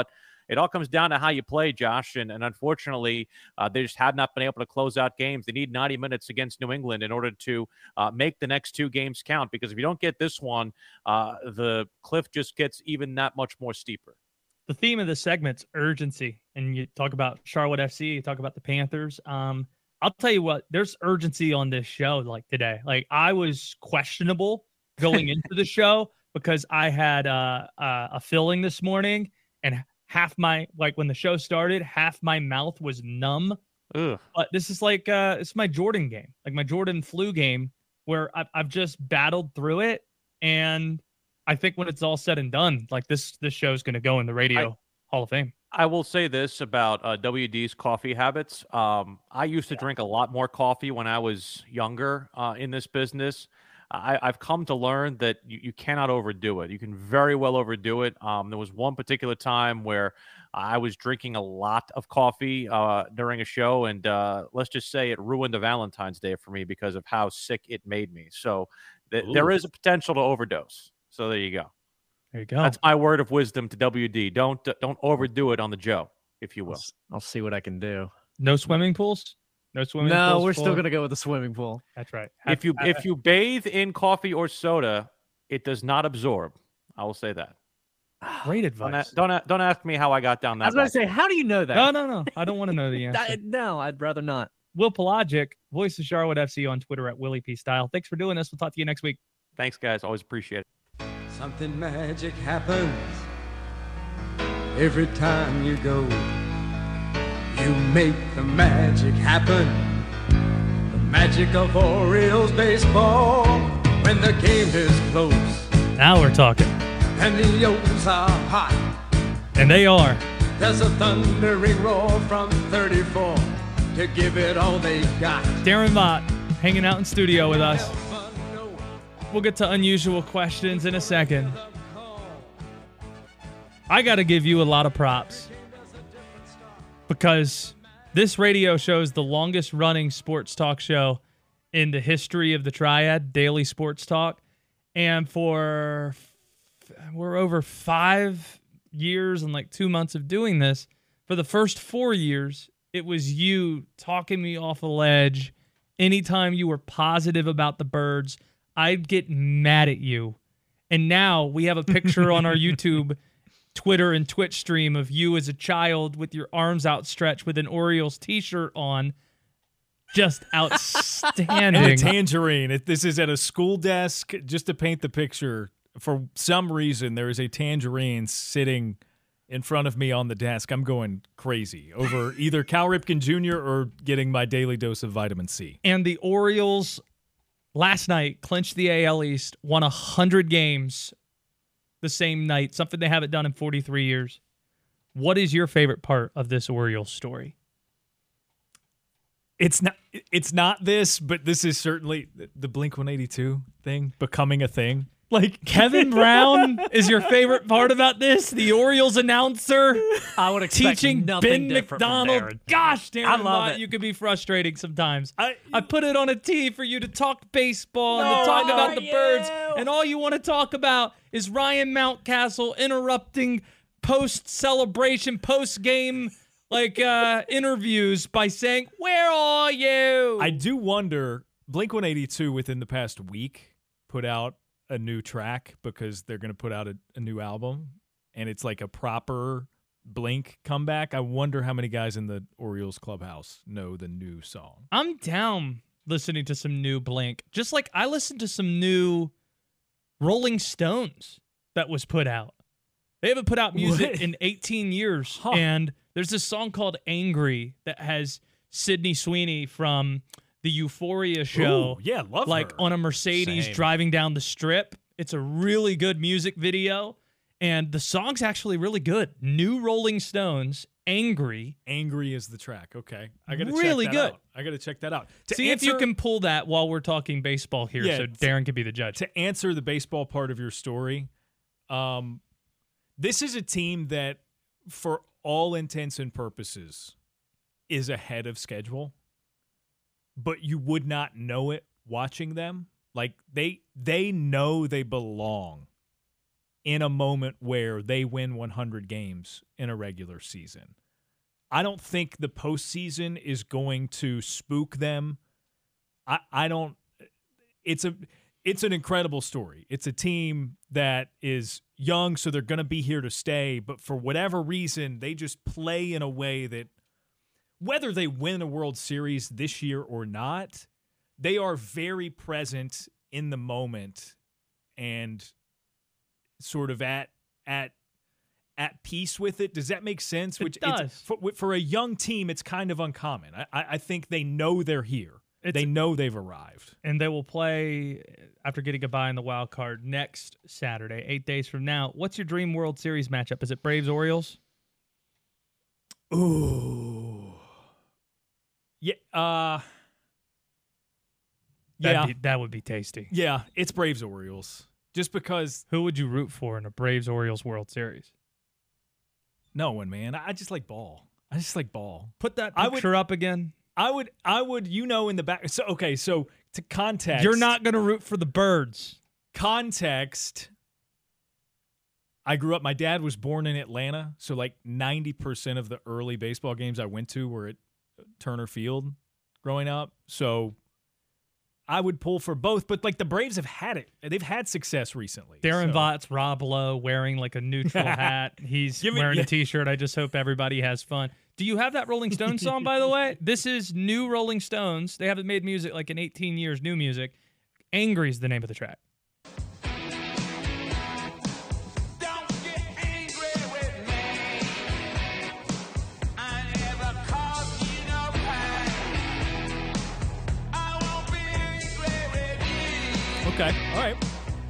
it all comes down to how you play, Josh. And, and unfortunately, uh, they just have not been able to close out games. They need ninety minutes against New England in order to uh, make the next two games count. Because if you don't get this one, uh, the cliff just gets even that much more steeper. The theme of this segment's urgency. And you talk about Charlotte F C, you talk about the Panthers. Um, I'll tell you what, there's urgency on this show like today. Like I was questionable going into the show because I had uh, uh, a filling this morning and half my, like when the show started, half my mouth was numb. Ugh. But this is like, uh, it's my Jordan game, like my Jordan flu game where I've, I've just battled through it. And I think when it's all said and done, like this, this show is going to go in the radio I, Hall of Fame. I will say this about uh, W D's coffee habits. Um, I used to drink a lot more coffee when I was younger uh, in this business. I, I've come to learn that you, you cannot overdo it. You can very well overdo it. Um, there was one particular time where I was drinking a lot of coffee uh, during a show, and uh, let's just say it ruined a Valentine's Day for me because of how sick it made me. So th- there is a potential to overdose. So there you go. There you go. That's my word of wisdom to W D. Don't don't overdo it on the Joe, if you will. I'll, I'll see what I can do. No swimming pools? No swimming no, pools? we're for... still gonna go with the swimming pool. That's right. If you if you bathe in coffee or soda, it does not absorb. I will say that. Great advice. Don't don't, don't ask me how I got down that. I was going to say, how do you know that? No, no, no. I don't want to know the answer. I, no, I'd rather not. Will Pelagic, voice of Charlotte F C on Twitter at Willie P Style. Thanks for doing this. We'll talk to you next week. Thanks, guys. Always appreciate it. Something magic happens every time you go. You make the magic happen. The magic of Orioles baseball. When the game is close. Now we're talking. And the O's are hot. And they are. There's a thundering roar from thirty-four to give it all they got. Darren Mott hanging out in studio with us. We'll get to unusual questions in a second. I got to give you a lot of props because this radio show is the longest running sports talk show in the history of the Triad, Daily Sports Talk. And for, we're over five years and like two months of doing this. For the first four years, it was you talking me off a ledge. Anytime you were positive about the Birds, I'd get mad at you. And now we have a picture on our YouTube, Twitter, and Twitch stream of you as a child with your arms outstretched with an Orioles t-shirt on. Just outstanding. And a tangerine. It, this is at a school desk. Just to paint the picture, for some reason, there is a tangerine sitting in front of me on the desk. I'm going crazy over either Cal Ripken Junior or getting my daily dose of vitamin C. And the Orioles last night clinched the A L East, won one hundred games the same night, something they haven't done in forty-three years. What is your favorite part of this Orioles story? It's not it's not this, but this is certainly the Blink one eighty-two thing becoming a thing. Like Kevin Brown is your favorite part about this? The Orioles announcer I would expect teaching Ben McDonald. Darren. Gosh, Darren, I love Mott, it. you could be frustrating sometimes. I, I put it on a tee for you to talk baseball and No, to talk no, about the you. Birds, and all you want to talk about is Ryan Mountcastle interrupting post-celebration, post-game like uh, interviews by saying, "Where are you?" I do wonder, Blink one eighty-two within the past week put out a new track because they're going to put out a, a new album, and it's like a proper Blink comeback. I wonder how many guys in the Orioles clubhouse know the new song. I'm down listening to some new Blink, just like I listened to some new Rolling Stones that was put out. They haven't put out music What? in eighteen years, Huh. and there's this song called Angry that has Sydney Sweeney from the Euphoria show. Ooh, yeah, love like her. on a Mercedes Same. driving down the strip. It's a really good music video, and the song's actually really good. New Rolling Stones, Angry. Angry is the track. Okay. I got to Really check that good. out. I got to check that out. To See if you answer- can pull that while we're talking baseball here, Yeah, so Darren can be the judge. To answer the baseball part of your story, um, this is a team that, for all intents and purposes, is ahead of schedule, but you would not know it watching them. Like they they know they belong in a moment where they win one hundred games in a regular season. I don't think the postseason is going to spook them. I, I don't it's a it's an incredible story. It's a team that is young, so they're gonna be here to stay, but for whatever reason, they just play in a way that whether they win a World Series this year or not, they are very present in the moment and sort of at at at peace with it. Does that make sense? It Which does. It's, for, for a young team, it's kind of uncommon. I, I think they know they're here. It's, they know they've arrived. And they will play after getting a bye in the wild card next Saturday, eight days from now. What's your dream World Series matchup? Is it Braves-Orioles? Ooh. Yeah. Uh, That'd yeah. Be, that would be tasty. Yeah, it's Braves-Orioles. Just because. Who would you root for in a Braves-Orioles World Series? No one, man. I just like ball. I just like ball. Put that picture I would, up again. I would, I would, you know, in the back. So, okay, so to context. You're not going to root for the Birds. Context. I grew up, my dad was born in Atlanta, so like ninety percent of the early baseball games I went to were at Turner Field growing up. So I would pull for both, but like the Braves have had it. They've had success recently. Darren so. Vought's Rob Lowe wearing like a neutral hat. He's me, wearing yeah. a t-shirt. I just hope everybody has fun. Do you have that Rolling Stones song, by the way? This is new Rolling Stones. They haven't made music like in eighteen years, new music. Angry is the name of the track. Okay, all right.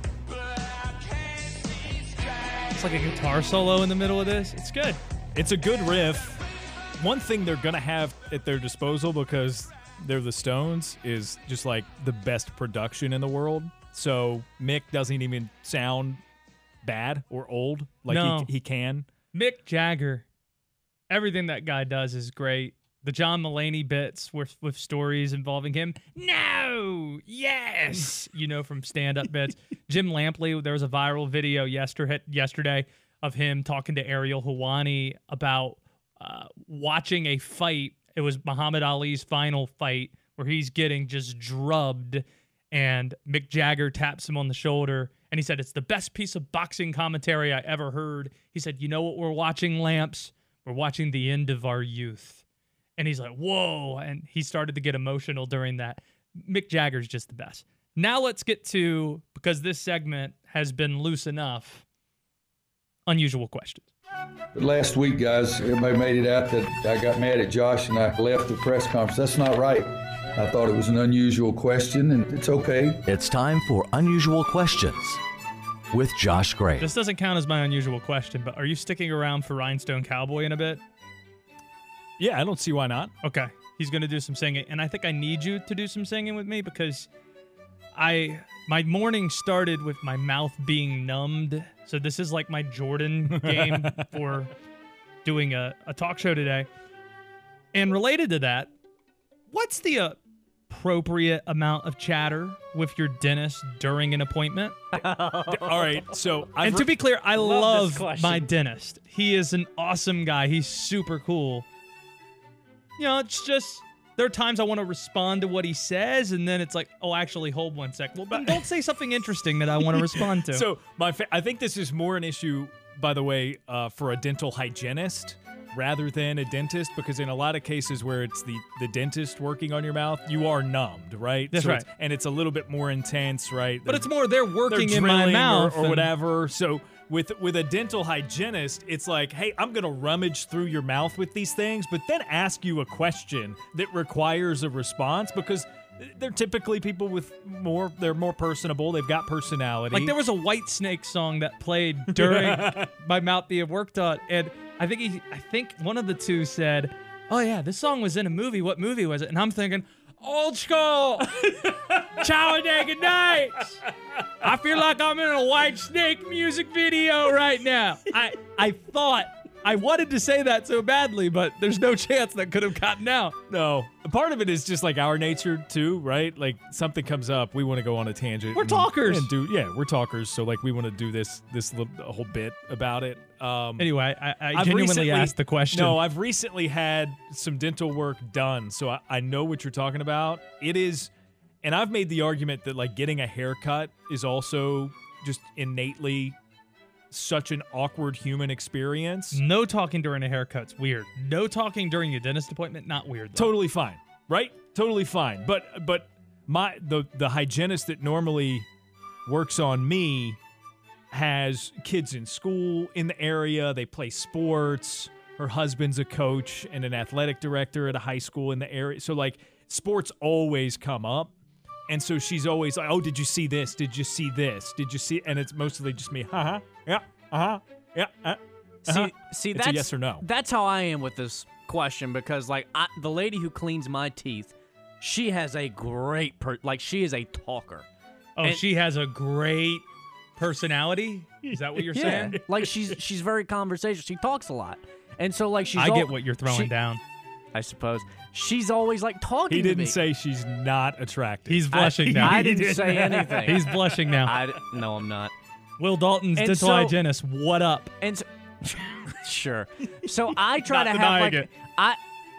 It's like a guitar solo in the middle of this. It's good. It's a good riff. One thing they're going to have at their disposal, because they're the Stones, is just like the best production in the world. So Mick doesn't even sound bad or old like No. he, he can. Mick Jagger, everything that guy does is great. The John Mulaney bits with, with stories involving him. No, yes, you know, from stand-up bits. Jim Lampley, there was a viral video yesterday, yesterday of him talking to Ariel Helwani about uh, watching a fight. It was Muhammad Ali's final fight where he's getting just drubbed, and Mick Jagger taps him on the shoulder, and he said, "It's the best piece of boxing commentary I ever heard." He said, "You know what we're watching, Lamps? We're watching the end of our youth." And he's like, whoa. And he started to get emotional during that. Mick Jagger's just the best. Now let's get to, because this segment has been loose enough, unusual questions. But last week, guys, everybody made it out that I got mad at Josh and I left the press conference. That's not right. I thought it was an unusual question, and it's okay. It's time for Unusual Questions with Josh Gray. This doesn't count as my unusual question, but are you sticking around for Rhinestone Cowboy in a bit? Yeah, I don't see why not. Okay. He's going to do some singing. And I think I need you to do some singing with me because I my morning started with my mouth being numbed. So this is like my Jordan game for doing a, a talk show today. And related to that, what's the appropriate amount of chatter with your dentist during an appointment? All right. So, I've and to be clear, I love love my dentist. He is an awesome guy. He's super cool. You know, it's just, there are times I want to respond to what he says, and then it's like, oh, actually, hold one sec. Well, then don't say something interesting that I want to respond to. So, my fa- I think this is more an issue, by the way, uh, for a dental hygienist rather than a dentist, because in a lot of cases where it's the, the dentist working on your mouth, you are numbed, right? That's so right. It's, and it's a little bit more intense, right? But They're- it's more they're working they're in my drilling mouth. or, or and- whatever. So with with a dental hygienist, it's like, hey, I'm gonna rummage through your mouth with these things, but then ask you a question that requires a response, because they're typically people with more, they're more personable, they've got personality. Like there was a White Snake song that played during my mouth being worked on, and I think he, I think one of the two said, "Oh yeah, this song was in a movie. What movie was it?" And I'm thinking, old school, Talladega Nights. I feel like I'm in a White Snake music video right now. I I thought I wanted to say that so badly, but there's no chance that could have gotten out. No. Part of it is just like our nature too, right? Like something comes up, we want to go on a tangent. We're and, talkers. And do yeah, we're talkers. So like we want to do this this little a whole bit about it. Um, anyway, I, I I've genuinely recently- asked the question. No, I've recently had some dental work done, so I, I know what you're talking about. It is, and I've made the argument that like getting a haircut is also just innately such an awkward human experience. No talking during a haircut's weird. No talking during a dentist appointment, not weird. Though. Totally fine, right? Totally fine. But but my the the hygienist that normally works on me has kids in school in the area. They play sports. Her husband's a coach and an athletic director at a high school in the area. So like sports always come up. And so she's always like, oh, did you see this? Did you see this? Did you see? And it's mostly just me. Uh-huh. Yeah. Uh-huh. Yeah. Uh, uh-huh. See, see, it's that's a yes or no. That's how I am with this question because, like, I, the lady who cleans my teeth, she has a great, per- like, she is a talker. Oh, And- she has a great personality? Is that what you're yeah. saying? Like, she's she's very conversational. She talks a lot, and so like she's. I al- get what you're throwing she- down. I suppose she's always like talking. He to didn't me. say she's not attractive. He's blushing I, now. I didn't say anything. He's blushing now. I d- no, I'm not. Will Dalton's And dental so- hygienist. What up? And so, sure. So I try Not to have like denying it. I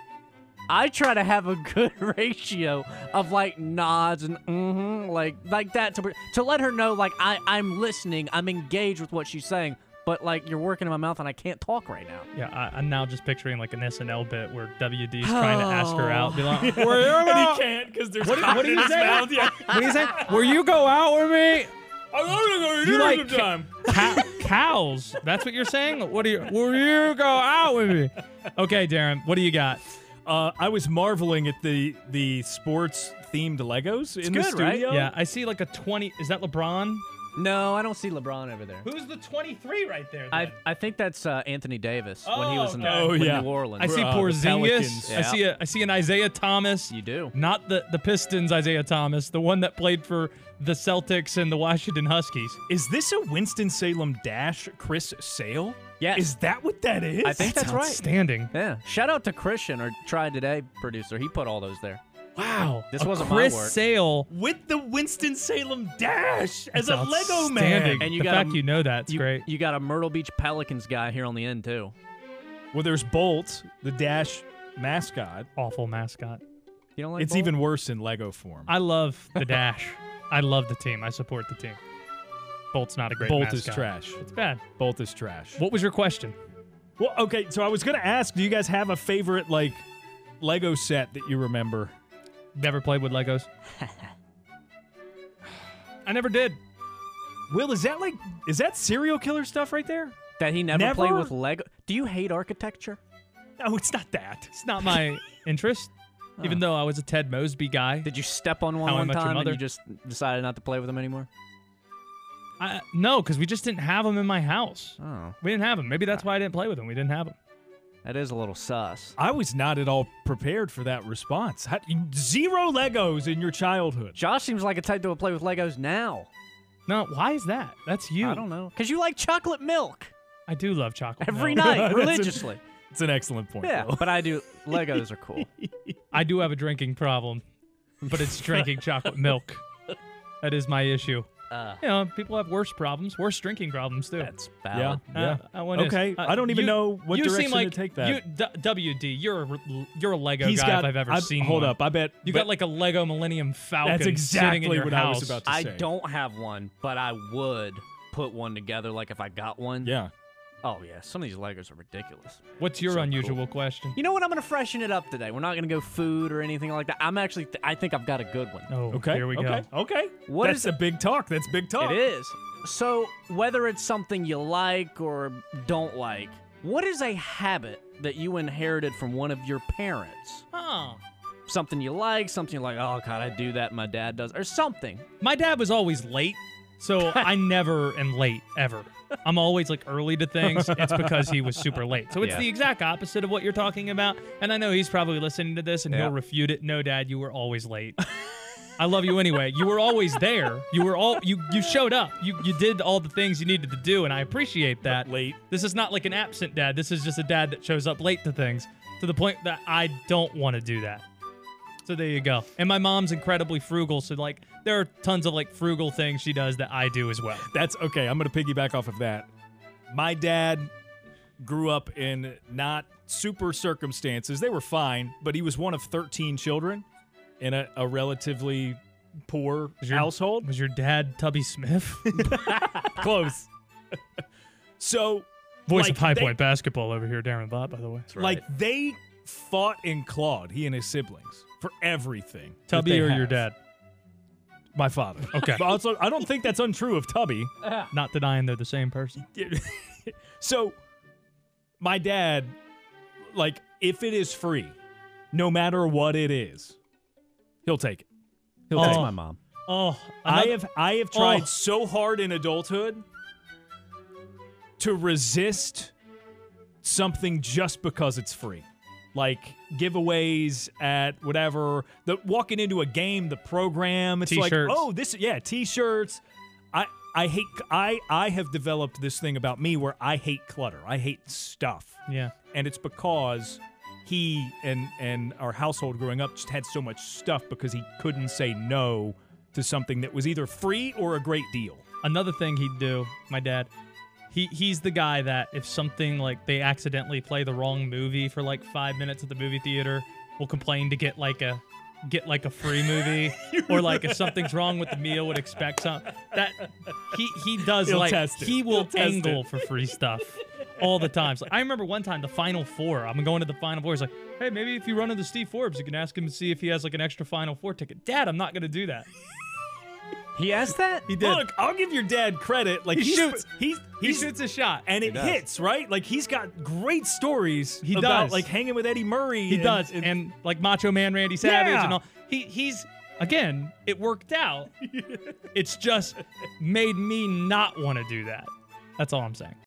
I try to have a good ratio of like nods and mm-hmm, like like that to to let her know like I I'm listening, I'm engaged with what she's saying, but like you're working in my mouth and I can't talk right now. Yeah, I, I'm now just picturing like an S N L bit where W D's trying to ask her out. Be like, and "Where you go?" he can't because there's What, do- cotton what do in you his say? mouth. Yeah. What do you say? Where you go out with me? I'm gonna go to You dinner like sometime. Cow- cows? That's what you're saying? What do you? Will you go out with me? Okay, Darren, what do you got? Uh, I was marveling at the the sports themed Legos in the good, right? studio. Yeah, I see like a twenty. Is that LeBron? No, I don't see LeBron over there. Who's the twenty-three right there? I then? I think that's uh, Anthony Davis when he Oh, was in okay. the, Oh, with yeah. New Orleans. I see Uh, the Porzingis. Pelicans. I Yeah. see a I see an Isaiah Thomas. You do. Not the the Pistons Isaiah Thomas, the one that played for the Celtics and the Washington Huskies. Is this a Winston-Salem dash Chris Sale? Yes. Is that what that is? I think that's right. Outstanding. Yeah. Shout out to Christian, our Try Today producer. He put all those there. Wow. This A wasn't my Chris work. Sale. With the Winston-Salem dash as That's a Lego man. outstanding. And you the got fact a- you know that's you, great. You got a Myrtle Beach Pelicans guy here on the end too. Well, there's Bolt, the dash mascot. Awful mascot. You don't like It's Bolt? even worse in Lego form. I love the Dash. I love the team. I support the team. Bolt's not a great Bolt mascot. is trash. It's bad. Bolt is trash. What was your question? Well, okay, so I was going to ask, do you guys have a favorite, like, Lego set that you remember? Never played with Legos. I never did. Will, is that like, is that serial killer stuff right there? That he never, Never? played with Lego. Do you hate architecture? No, it's not that. It's not my interest. Even though I was a Ted Mosby guy. Did you step on one How I one Met Your time and Mother? you just decided not to play with them anymore? I, no, because we just didn't have them in my house. Oh, We didn't have them. Maybe that's why I didn't play with them. We didn't have them. that is a little sus. I was not at all prepared for that response. How, zero Legos in your childhood. Josh seems like a type that would play with Legos now. No, why is that? That's you. I don't know. Because you like chocolate milk I do love chocolate every milk. night, That's a- religiously. It's an excellent point. Yeah, Will. but I do. Legos are cool. I do have a drinking problem, but it's drinking chocolate milk. That is my issue. Uh, You know, people have worse problems, worse drinking problems too. that's Yeah, valid. yeah. Uh, I wanna- Okay, uh, I don't even you- know what you direction seem like to take that. You, D- W D, you're a, re- you're a Lego He's guy got, if I've ever I- seen Hold one. up, I bet. You but got like a Lego Millennium Falcon That's sitting in exactly your what house. I was about to I say. don't have one, but I would put one together. Like if I got one. Yeah. Oh yeah, some of these Legos are ridiculous. What's your So unusual cool. question? You know what? I'm gonna freshen it up today. We're not gonna go food or anything like that. I'm actually. Th- I think I've got a good one. Oh, Okay. here we okay. go. Okay. What That's is a big talk. That's big talk. It is. So whether it's something you like or don't like, what is a habit that you inherited from one of your parents? Oh. Something you like, something you're like, oh god, I do that. My dad does, or something. My dad was always late, so I never am late, ever. I'm always like early to things. It's because he was super late. So it's Yeah. the exact opposite of what you're talking about. And I know he's probably listening to this and Yeah. he'll refute it. No, Dad, you were always late. I love you anyway. You were always there. You were all you you showed up. You you did all the things you needed to do, and I appreciate that. But late. This is not like an absent dad. This is just a dad that shows up late to things to the point that I don't want to do that. So there you go. And my mom's incredibly frugal, so like there are tons of like frugal things she does that I do as well. That's okay. I'm going to piggyback off of that. My dad grew up in not super circumstances. They were fine, but he was one of thirteen children in a, a relatively poor Was your- household. Was your dad Tubby Smith? Close. So, Voice like, of High they- Point basketball over here, Darren Vaught, by the way. Like, they fought and clawed, he and his siblings, for everything. that Tubby they or your have. dad? My father. Okay. But also, I don't think that's untrue of Tubby. Not denying they're the same person. So, my dad, like, if it is free, no matter what it is, he'll take it. He'll Oh. take That's it. my mom. Oh, I another- have I have tried Oh. so hard in adulthood to resist something just because it's free. Like giveaways at whatever, the walking into a game, the program, it's T-shirts. like, oh, this yeah, t-shirts. I I hate I I have developed this thing about me where I hate clutter. I hate stuff. Yeah. And it's because he and and our household growing up just had so much stuff because he couldn't say no to something that was either free or a great deal. Another thing he'd do, my dad, he he's the guy that if something like they accidentally play the wrong movie for like five minutes at the movie theater, will complain to get like a get like a free movie, or like if something's wrong with the meal, would expect something. That he he does He'll like test it. he will He'll test angle it. for free stuff all the time. So I remember one time the Final Four. I'm going to the Final Four. He's like, hey, maybe if you run into Steve Forbes, you can ask him to see if he has like an extra Final Four ticket. Dad, I'm not going to do that. He asked that? He did. Look, I'll give your dad credit. Like He he's, shoots. He's He he's shoots a shot. and it does. hits, right? Like he's got great stories. He about, does. like hanging with Eddie Murray. He and, does, and- and, like Macho Man Randy Savage Yeah. and all. He he's again, it worked out. It's just made me not want to do that. That's all I'm saying.